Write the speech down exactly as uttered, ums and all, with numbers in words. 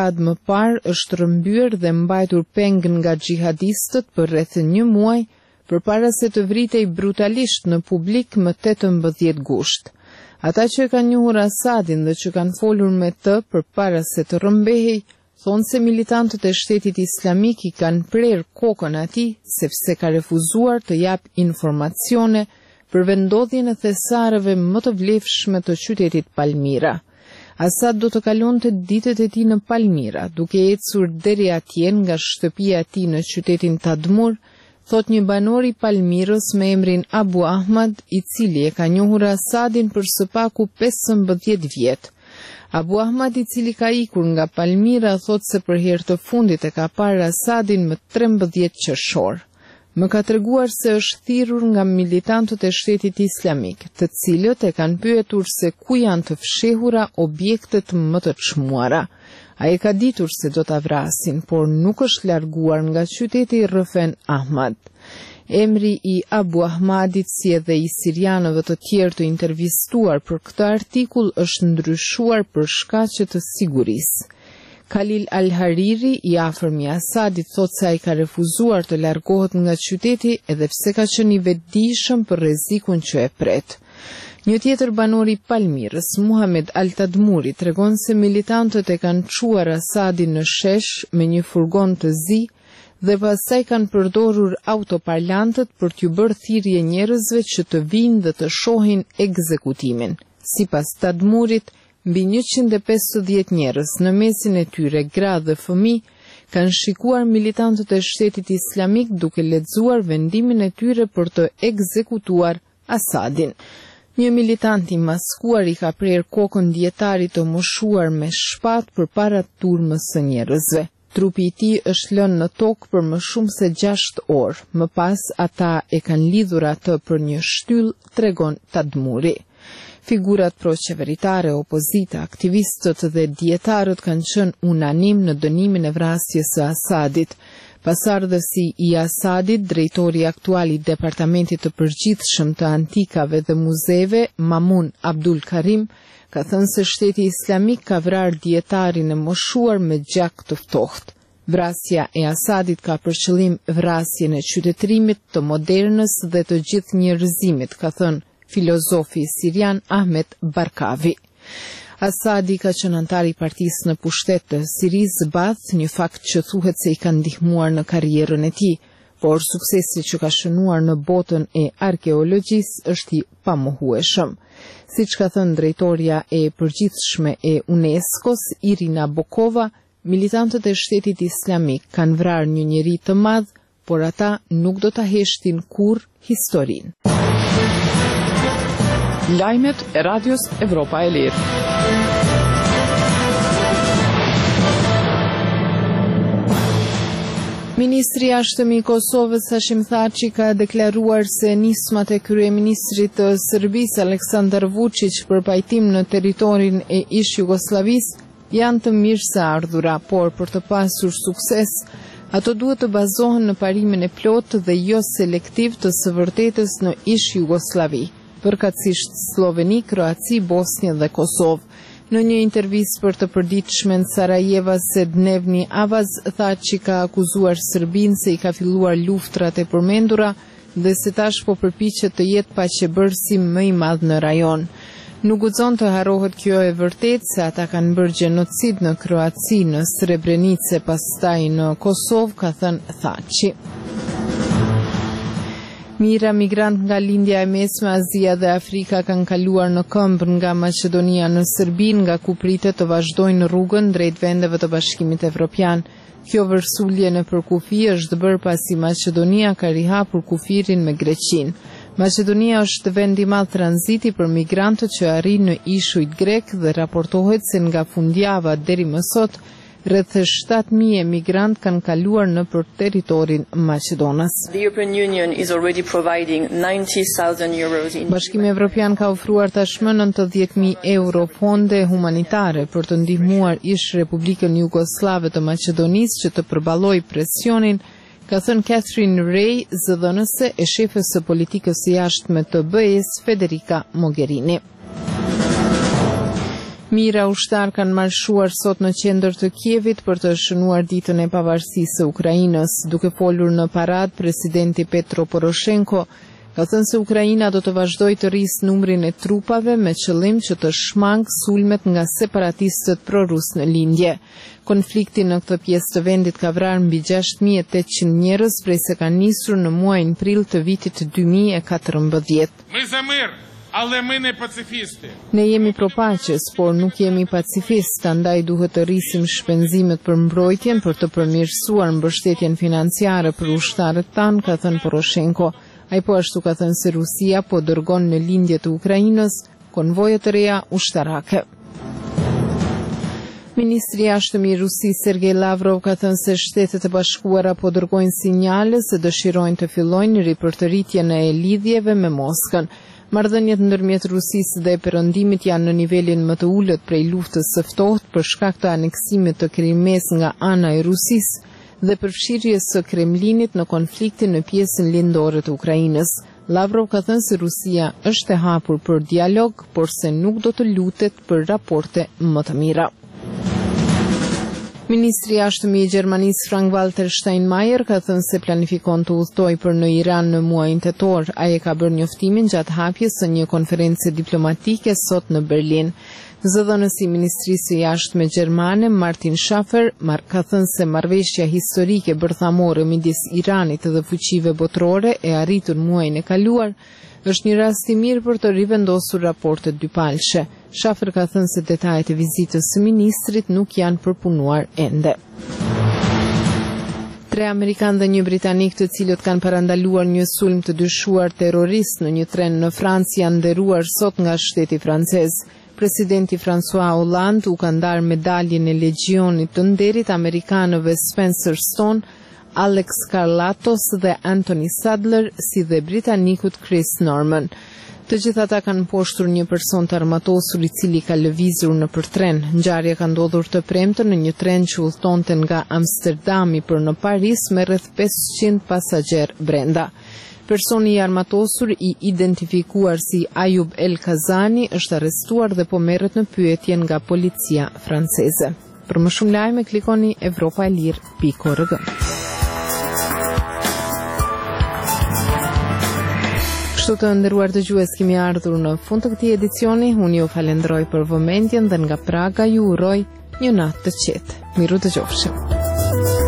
dekadë më parë është rrëmbyer dhe mbajtur peng nga xhihadistët për rreth një muaj, përpara se të vritej brutalisht në publik më tetëmbëdhjetë gusht. Ata që e kanë njohur Asadin dhe që kanë folur me të përpara se të rrëmbehej, thonë se militantët e shtetit islamik i kanë prerë kokën atij sepse ka refuzuar të jap informacione për vendodhjen e thesareve më të vlefshme të qytetit Palmira. Asad do të kalonte ditët e tij në Palmira, duke ecur deri atje nga shtëpia e tij në qytetin Tadmur, thot një banor i Palmirës me emrin Abu Ahmad, i cili e ka njohur Asadin për së paku pesëmbëdhjetë vjet. Abu Ahmad, i cili ka ikur nga Palmira, thot se për herë të fundit e ka parë Asadin më trembëdhjetë qershor. Më ka treguar se është thirrur nga militantët e shtetit islamik, të cilët e kanë pyetur se ku janë të fshehura objektet më të çmuara. Ai ka ditur se do ta vrasin, por nuk është larguar nga qyteti Rëfen Ahmad. Emri i Abu Ahmadit, si edhe i sirianëve të tjerë të intervistuar për këtë artikull, është ndryshuar për shkaqe të sigurisë. Khalil Al-Hariri, i afërm i Asadit, thot se ai ka refuzuar të largohet nga qyteti edhe pse ka qenë i vetëdijshëm për rrezikun që e pret. Një tjetër banor i Palmirës, Muhamed Al-Tadmuri, tregon se militantët e kanë çuar Asadin në shesh me një furgon të zi dhe pastaj kanë përdorur autoparlantët për t'ju bërë thirrje njerëzve që të vinë dhe të shohin ekzekutimin. Sipas Tadmurit, mbi njëqind e pesëdhjetë njerëz, në mesin e tyre gra dhe fëmijë, kanë shikuar militantët e shtetit islamik duke lexuar vendimin e tyre për të ekzekutuar Asadin. Një militant i maskuar i ka prerë kokën dietarit të moshuar me shpatë përpara turmës së njerëzve. Trupi i tij është lënë në tokë për më shumë se gjashtë orë. Më pas ata e kanë lidhur atë për një shtyllë, tregon Tadmuri. Figurat proqeveritare, opozita, aktivistët dhe dietarët kanë qenë unanim në dënimin e vrasjes së Asadit. Pasardhësi i Asadit, drejtori aktual i Departamentit të Përgjithshëm të Antikave dhe Muzeve, Mamun Abdul Karim, ka thënë se shteti islamik ka vrarë dietarin e moshuar me gjak të ftohtë. Vrasja e Asadit ka për qëllim vrasjen e qytetërimit, të modernës dhe të gjithë njerëzimit, ka thënë filozofi sirian Ahmet Barkavi. Asadi ka qenë antar i partisë në pushtet të Sirisë Baath, një fakt që thuhet se i ka ndihmuar në karrierën e tij, por suksesi që ka shënuar në botën e arkeologjisë është i pamohueshëm. Siç ka thënë drejtoria e përgjithshme e UNESCO-s, Irina Bokova, militantët e shtetit islamik kanë vrarë një njeri të madh, por ata nuk do ta heshtin kurrë historinë. Lajmet e Radios Evropa e Lirë. Ministri i Jashtëm i Kosovës Hashim Thaçi ka deklaruar se nismat e kryeministrit të Serbisë Aleksandar Vučić për pajtim në territorin e ish Jugosllavisë janë të mirëseardhura, por për të pasur sukses, ato duhet të bazohen në parimin e plotë dhe jo selektiv të së vërtetës në ish Jugosllavi, përkatësisht Sloveni, Kroaci, Bosnjë dhe Kosovë. Në një intervistë për të përditshmen Sarajeva Sednevni Avaz, Thaçi ka akuzuar Serbinë se i ka filluar luftrat e përmendura dhe se tash po përpiqet të jetë paqebërësi më i madh në rajon. Nuk guxon të harrohet kjo e vërtet se ata kanë bërë gjenocid në Kroaci, në Srebrenice, pastaj në Kosovë, ka thënë Thaçi. Mira migrant nga lindja e mesme, Azia dhe Afrika kanë kaluar në këmbë nga Maqedonia në Serbi, nga ku pritet të vazhdojnë rrugën drejt vendeve të Bashkimit Evropian. Kjo vërsulje në përkufi është bërë pasi Maqedonia ka rihapur kufirin me Greqinë. Maqedonia është vend i madh tranziti për migrantët që arrin në ishujt grek dhe raportohet se nga fundjava deri më sot rreth shtatë mijë emigrant kanë kaluar në për territorin Maqedonas. Bashkimi Evropian ka ofruar tashmë nëntëdhjetë mijë euro fonde humanitare për të ndihmuar ish Republikën Jugoslave të Maqedonisë që të përballojë presionin, ka thënë Catherine Ray, zëdhënëse e shefës së politikës së jashtme të B E S, Federica Mogherini. Mira ushtar kanë marshuar sot në qendër të Kievit për të shënuar ditën e pavarësisë së Ukrainës. Duke folur në parad, presidenti Petro Poroshenko ka thënë se Ukraina do të vazhdojë të rrisë numrin e trupave me qëllim që të shmangë sulmet nga separatistët prorus në lindje. Konflikti në këtë pjesë të vendit ka vrarë mbi gjashtë mijë e tetëqind njerëz prej se ka nisur në muajin prill të vitit dy mijë e katërmbëdhjetë. Ale më ne pacifiste. Ne jemi pro paqes, por nuk jemi pacifist, andaj duhet të rrisim shpenzimet për mbrojtjen për të përmirësuar mbështetjen financiare për ushtarët tanë, ka thënë Poroshenko. Ai po ashtu ka thënë se Rusia po dërgon në lindje të Ukrainës konvoje të reja ushtarake. Ministri i jashtëm i Rusisë Sergej Lavrov ka thënë se Shtetet e Bashkuara po dërgojnë sinjale se dëshirojnë të fillojnë ripërtëritjen e lidhjeve me Moskën. Marrëdhëniet ndërmjet Rusisë dhe Perëndimit janë në nivelin më të ulët prej luftës së ftohtë për shkak të aneksimit të Krimes nga ana e Rusisë dhe përfshirjes së Kremlinit në konfliktin në pjesën lindore të Ukrainës. Lavrov ka thënë se Rusia është e hapur për dialog, por se nuk do të lutet për raporte më të mira. Ministri i jashtëm i Gjermanisë Frank-Walter Steinmeier ka thënë se planifikon të udhtojë për në Iran në muajin tetor. Ai e ka bërë njoftimin gjatë hapjes së një konference diplomatike sot në Berlin. Zëdhënësi i Ministrisë së Jashtme gjermane Martin Schaffer ka thënë se marrëveshja historike bërthamore midis Iranit dhe fuqive botërore e arritur muajin e kaluar është një rast i mirë për të rivendosur raportet dypalshe. Schaffer ka thënë se detajet e vizitës së ministrit nuk janë përpunuar ende. Tre amerikanë dhe një britanik të cilët kanë parandaluar një sulm të dyshuar terrorist në një tren në Francë janë nderuar sot nga shteti francez. Presidenti François Hollande u ka ndarë medaljen e Legjionit të nderit amerikanëve Spencer Stone, Alex Carlatos dhe Anthony Sadler, si dhe britanikut Chris Norman. Të gjitha ata kanë mposhtur një person të armatosur i cili ka lëvizur nëpër tren. Ngjarja ka ndodhur të premten në një tren që udhtonte nga Amsterdami për në Paris me rreth pesëqind pasagjerë brenda. Personi i armatosur i identifikuar si Ayub El Kazani është arrestuar dhe po merret në pyetje nga policia franceze. Për më shumë lajme klikoni europa e lirë pikë org. Kështu të nderuar dëgjues, kemi ardhur në fund të këtij edicioni. Unë ju falenderoj për vëmendjen dhe nga Praga ju uroj një natë të qetë. Miru dëgjofshim.